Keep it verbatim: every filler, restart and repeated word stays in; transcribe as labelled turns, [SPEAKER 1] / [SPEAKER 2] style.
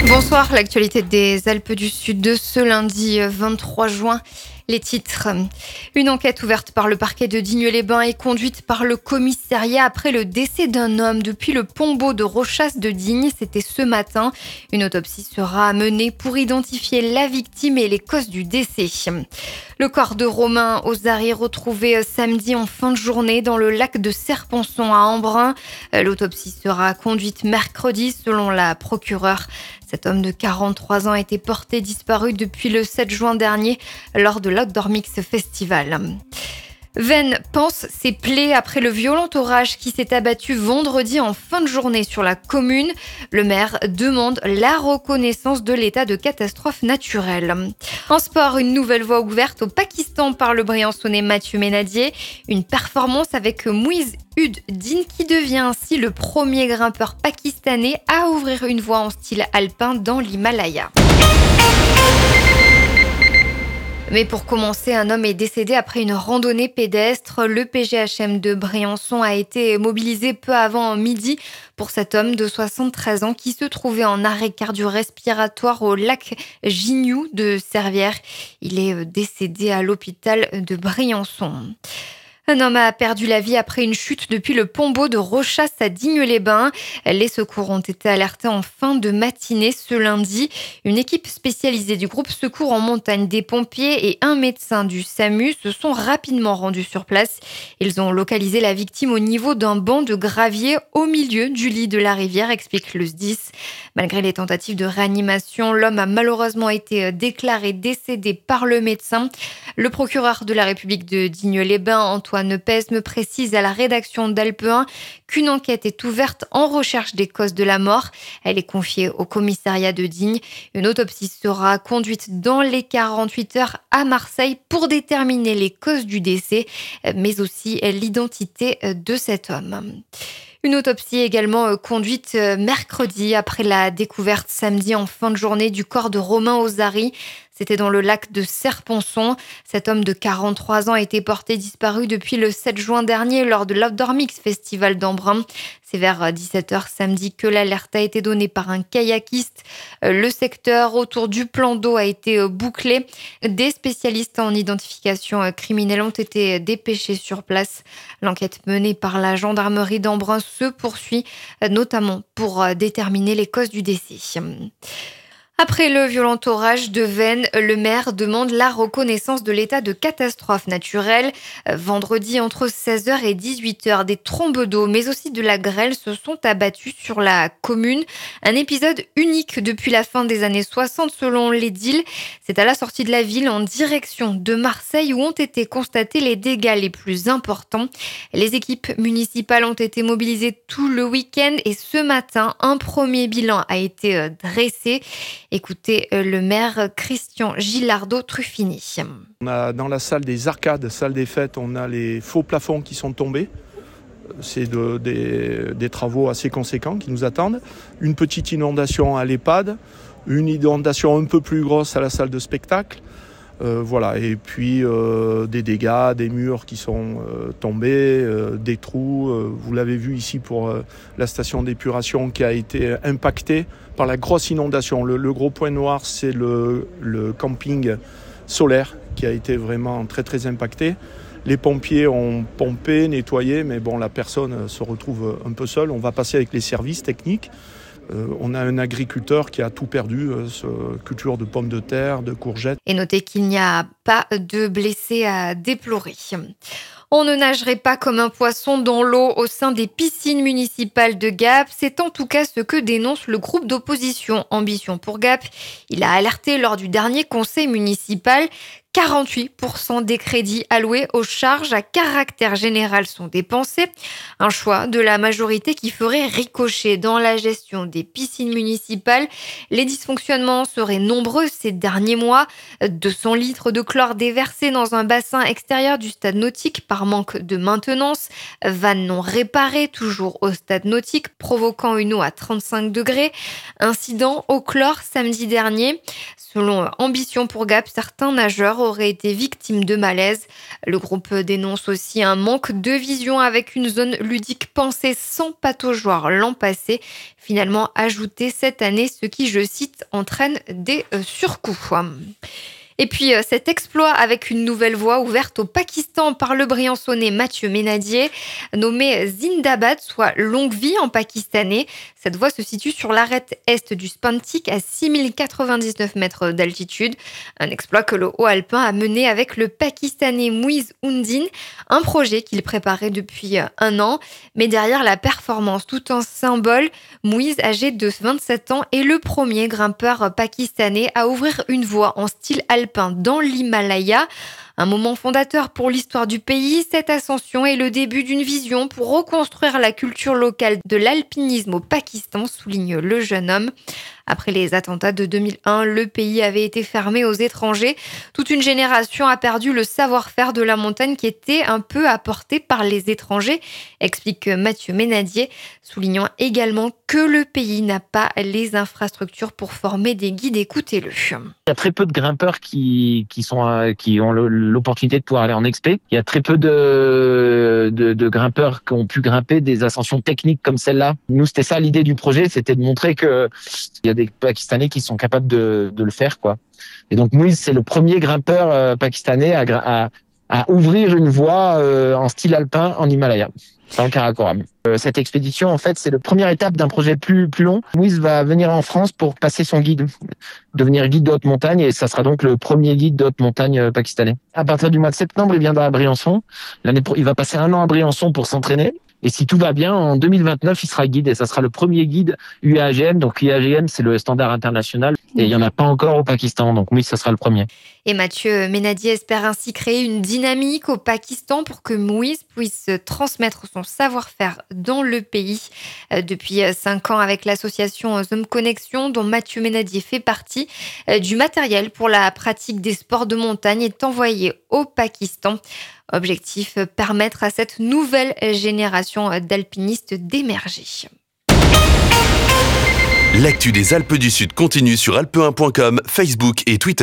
[SPEAKER 1] Bonsoir, l'actualité des Alpes du Sud de ce lundi vingt-trois juin. Les titres. Une enquête ouverte par le parquet de Digne-les-Bains et conduite par le commissariat après le décès d'un homme depuis le Pombo de Rochas de Digne. C'était ce matin. Une autopsie sera menée pour identifier la victime et les causes du décès. Le corps de Romain Ozari retrouvé samedi en fin de journée dans le lac de Serponçon à Embrun. L'autopsie sera conduite mercredi selon la procureure. Cet homme de quarante-trois ans a été porté disparu depuis le sept juin dernier lors de l'Outdoor Mix Festival. Vennes panse ses plaies après le violent orage qui s'est abattu vendredi en fin de journée sur la commune. Le maire demande la reconnaissance de l'état de catastrophe naturelle. En sport, une nouvelle voie ouverte au Pakistan par le Briançonnais Mathieu Ménadier. Une performance avec Mouiz Ud Din qui devient ainsi le premier grimpeur pakistanais à ouvrir une voie en style alpin dans l'Himalaya. Mais pour commencer, un homme est décédé après une randonnée pédestre. Le P G H M de Briançon a été mobilisé peu avant midi pour cet homme de soixante-treize ans qui se trouvait en arrêt cardio-respiratoire au lac Gignoux de Servières. Il est décédé à l'hôpital de Briançon. Un homme a perdu la vie après une chute depuis le Pombo de Rochas à Digne-les-Bains. Les secours ont été alertés en fin de matinée ce lundi. Une équipe spécialisée du groupe Secours en montagne des pompiers et un médecin du SAMU se sont rapidement rendus sur place. Ils ont localisé la victime au niveau d'un banc de gravier au milieu du lit de la rivière, explique le S D I S. Malgré les tentatives de réanimation, l'homme a malheureusement été déclaré décédé par le médecin. Le procureur de la République de Digne-les-Bains, Antoine Nepez, me précise à la rédaction d'Alpe un qu'une enquête est ouverte en recherche des causes de la mort. Elle est confiée au commissariat de Digne. Une autopsie sera conduite dans les quarante-huit heures à Marseille pour déterminer les causes du décès, mais aussi l'identité de cet homme. Une autopsie également conduite mercredi après la découverte samedi en fin de journée du corps de Romain Ozari. C'était dans le lac de Serponçon. Cet homme de quarante-trois ans a été porté disparu depuis le sept juin dernier lors de l'Outdoor Mix Festival d'Embrun. C'est vers dix-sept heures samedi que l'alerte a été donnée par un kayakiste. Le secteur autour du plan d'eau a été bouclé. Des spécialistes en identification criminelle ont été dépêchés sur place. L'enquête menée par la gendarmerie d'Embrun se poursuit, notamment pour déterminer les causes du décès. Après le violent orage de Vennes, le maire demande la reconnaissance de l'état de catastrophe naturelle. Vendredi, entre seize heures et dix-huit heures, des trombes d'eau, mais aussi de la grêle se sont abattues sur la commune. Un épisode unique depuis la fin des années soixante selon l'édile. C'est à la sortie de la ville en direction de Marseille où ont été constatés les dégâts les plus importants. Les équipes municipales ont été mobilisées tout le week-end et ce matin, un premier bilan a été dressé. Écoutez le maire Christian Gilardo-Truffini.
[SPEAKER 2] On a dans la salle des arcades, salle des fêtes, on a les faux plafonds qui sont tombés. C'est de, des, des travaux assez conséquents qui nous attendent. Une petite inondation à l'EHPAD, une inondation un peu plus grosse à la salle de spectacle. Euh, voilà. Et puis euh, des dégâts, des murs qui sont euh, tombés, euh, des trous. Euh, vous l'avez vu ici pour euh, la station d'épuration qui a été impactée par la grosse inondation. Le, le gros point noir, c'est le, le camping solaire qui a été vraiment très très impacté. Les pompiers ont pompé, nettoyé, mais bon, la personne se retrouve un peu seule. On va passer avec les services techniques. Euh, on a un agriculteur qui a tout perdu, euh, culture de pommes de terre, de courgettes.
[SPEAKER 1] Et notez qu'il n'y a pas de blessés à déplorer. On ne nagerait pas comme un poisson dans l'eau au sein des piscines municipales de Gap. C'est en tout cas ce que dénonce le groupe d'opposition Ambition pour Gap. Il a alerté lors du dernier conseil municipal. quarante-huit pour cent des crédits alloués aux charges à caractère général sont dépensés. Un choix de la majorité qui ferait ricocher dans la gestion des piscines municipales. Les dysfonctionnements seraient nombreux ces derniers mois. deux cents litres de chlore déversés dans un bassin extérieur du stade nautique par manque de maintenance. Vannes non réparées, toujours au stade nautique, provoquant une eau à trente-cinq degrés. Incident au chlore samedi dernier. Selon Ambition pour Gap, certains nageurs grimpeurs auraient été victimes de malaise. Le groupe dénonce aussi un manque de vision avec une zone ludique pensée sans pataugeoire l'an passé, finalement ajoutée cette année, ce qui, je cite, entraîne des euh, surcoûts. Et puis euh, cet exploit avec une nouvelle voie ouverte au Pakistan par le Briançonnais Mathieu Ménadier, nommé Zindabad, soit longue vie en pakistanais. Cette voie se situe sur l'arête est du Spantik à six mille quatre-vingt-dix-neuf mètres d'altitude. Un exploit que le haut alpin a mené avec le Pakistanais Muiz Undin, un projet qu'il préparait depuis un an. Mais derrière la performance tout en symbole, Muiz, âgé de vingt-sept ans, est le premier grimpeur pakistanais à ouvrir une voie en style alpin dans l'Himalaya. Un moment fondateur pour l'histoire du pays, cette ascension est le début d'une vision pour reconstruire la culture locale de l'alpinisme au Pakistan, souligne le jeune homme. Après les attentats de deux mille un, le pays avait été fermé aux étrangers. Toute une génération a perdu le savoir-faire de la montagne qui était un peu apporté par les étrangers, explique Mathieu Ménadier, soulignant également que le pays n'a pas les infrastructures pour former des guides. Écoutez-le.
[SPEAKER 3] Il y a très peu de grimpeurs qui, qui, sont, qui ont l'opportunité de pouvoir aller en expé. Il y a très peu de, de, de grimpeurs qui ont pu grimper des ascensions techniques comme celle-là. Nous, c'était ça l'idée du projet, c'était de montrer que il y a des Pakistanais qui sont capables de, de le faire, quoi. Et donc Muiz, c'est le premier grimpeur euh, pakistanais à, à, à ouvrir une voie euh, en style alpin en Himalaya. C'est en Karakoram. Euh, cette expédition, en fait, c'est la première étape d'un projet plus plus long. Muiz va venir en France pour passer son guide, devenir guide de haute montagne, et ça sera donc le premier guide de haute montagne euh, pakistanais. À partir du mois de septembre, il viendra à Briançon. L'année pro- il va passer un an à Briançon pour s'entraîner. Et si tout va bien, en deux mille vingt-neuf, il sera guide et ça sera le premier guide U A G M. Donc U A G M, c'est le standard international et il n'y en a pas encore au Pakistan. Donc oui, ça sera le premier.
[SPEAKER 1] Et Mathieu Ménadier espère ainsi créer une dynamique au Pakistan pour que Muiz puisse transmettre son savoir-faire dans le pays. Depuis cinq ans, avec l'association Zoom Connexion, dont Mathieu Ménadier fait partie, du matériel pour la pratique des sports de montagne est envoyé au Pakistan. Objectif, permettre à cette nouvelle génération d'alpinistes d'émerger.
[SPEAKER 4] L'actu des Alpes du Sud continue sur alpe un point com, Facebook et Twitter.